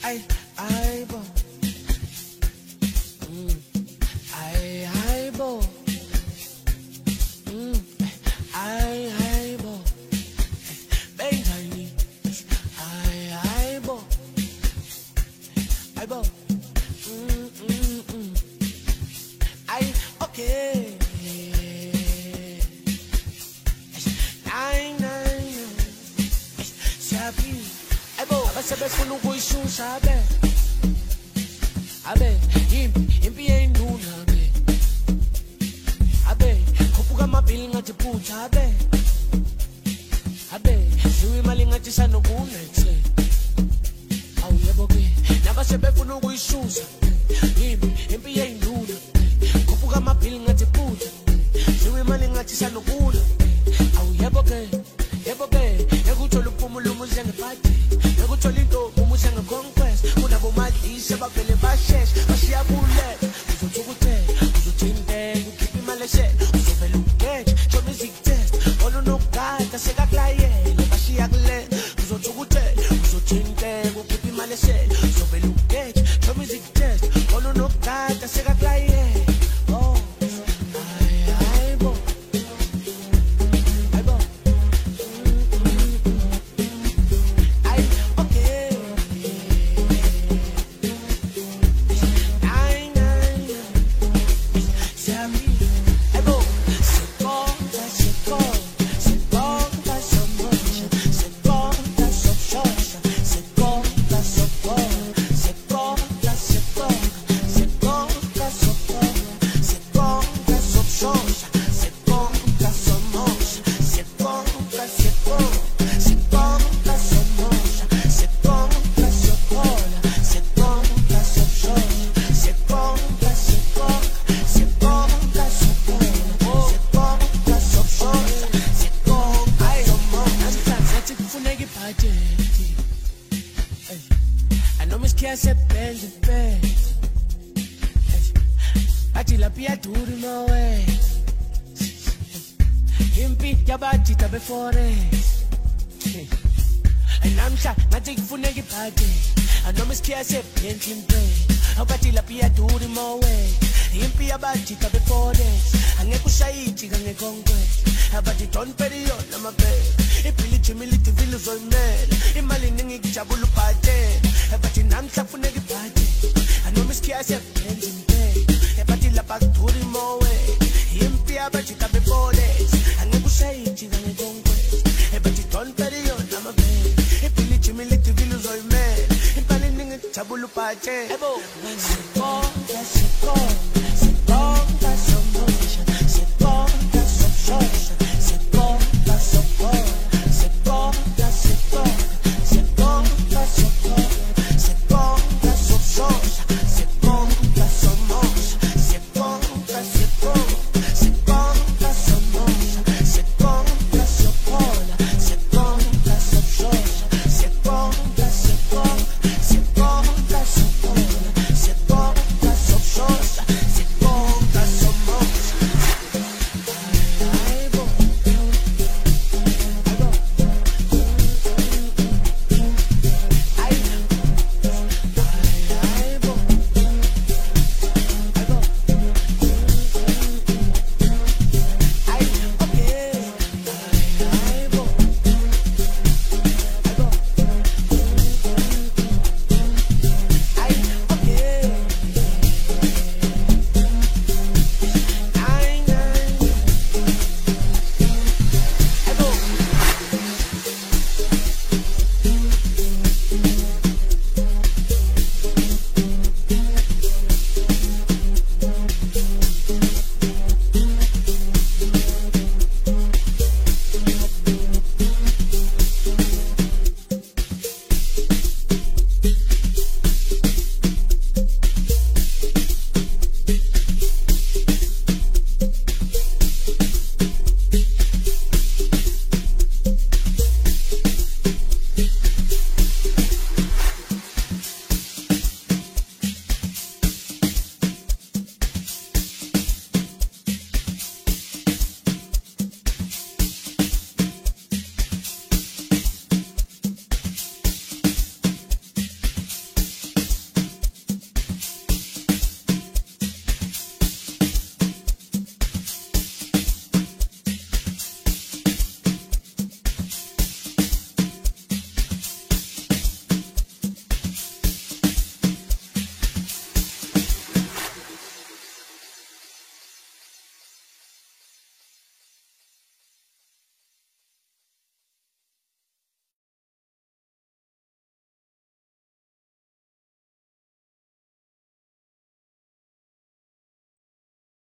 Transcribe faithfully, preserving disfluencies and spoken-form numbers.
Ay, ay, bo. Mm. Ay, ay, bo. Mm. Ay, ay, bo. Benjani. Ay, ay, bo. Ay, bo. Mm, mm, mm. Ay, okay. Nine, nine, nine. Sabi. Ay, bo. Abasabi funa ukuyishusha, abe. Abe. Impi, impi yenduna, abe. Abe. Khuphuka amabhili ngathi phutha, abe. Abe. Ziwe imali ngathi sanokunethe. Awu yebo ke. Nabasebe funa ukuyishusha. Impi, impi yenduna. Khuphuka amabhili ngathi phutha. Ziwe imali ngathi sanokuna. Awu yebo ke. Yebo ke. Yakuthola uphumulo umuhle ngepati. Yakuthola into umuhle ngeconquest. Kunabo madlisha bavele basheshe. Bashiya bullet. Uzothukuthela, uzothintela, ukhipha imali eshela. Uzovela ugeje, show music test. Olunokugada sekakulayela, bashiya kule. Uzothukuthela, uzothintela, ukhipha imali eshela. Uzovela ugeje, show music test. Olunokugada sekakulayela. Oh, ay, ay, bo. Ay, bo. Ay, okay. Nine, nine, nine. Sabi, ay, bo. Se conta, se conta, se conta so much. Se conta so short. Se conta so cold. Se conta, se conta, se conta so cold. Se conta so short. Se conta so much. Se conta, se conta, se conta so much. Se conta so cold. Se conta so short. Se conta, se conta, se conta so cold. Se conta so short. Se conta so much. Namhlanje kufuneka ibhajethi. I know Miss Kia sebenza impela. Bathi lapha iyadura no-way. Impi yabajita be-forex. Namhla ngathi kufuneka ibhajethi. I know Miss Kia sebenza impela. Bathi lapha iyadura no-way. Impi yabajita be-forex. Angeke ushayijika ngeconquest. Abathi don't pay yona amabhele. Iphili ijimi lithi vile uzoyimela. Imali ningi kujabula ubhajela. Abathi namhla kufuneka ibhajethi. I know Miss Kia sebenza impela. Bathi lapha kudura imowe. Impi yabajita